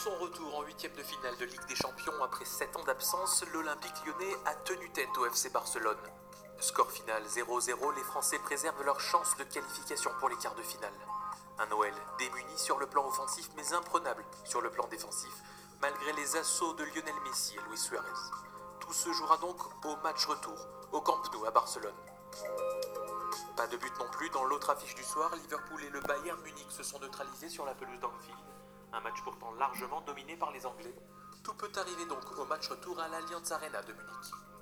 son retour en huitième de finale de Ligue des Champions après 7 ans d'absence, l'Olympique lyonnais a tenu tête au FC Barcelone. Score final 0-0, les Français préservent leur chance de qualification pour les quarts de finale. Un OL démuni sur le plan offensif mais imprenable sur le plan défensif, malgré les assauts de Lionel Messi et Luis Suarez. Tout se jouera donc au match retour, au Camp Nou à Barcelone. Pas de but non plus dans l'autre affiche du soir, Liverpool et le Bayern Munich se sont neutralisés sur la pelouse d'Anfield. Un match pourtant largement dominé par les Anglais. Tout peut arriver donc au match retour à l'Allianz Arena de Munich.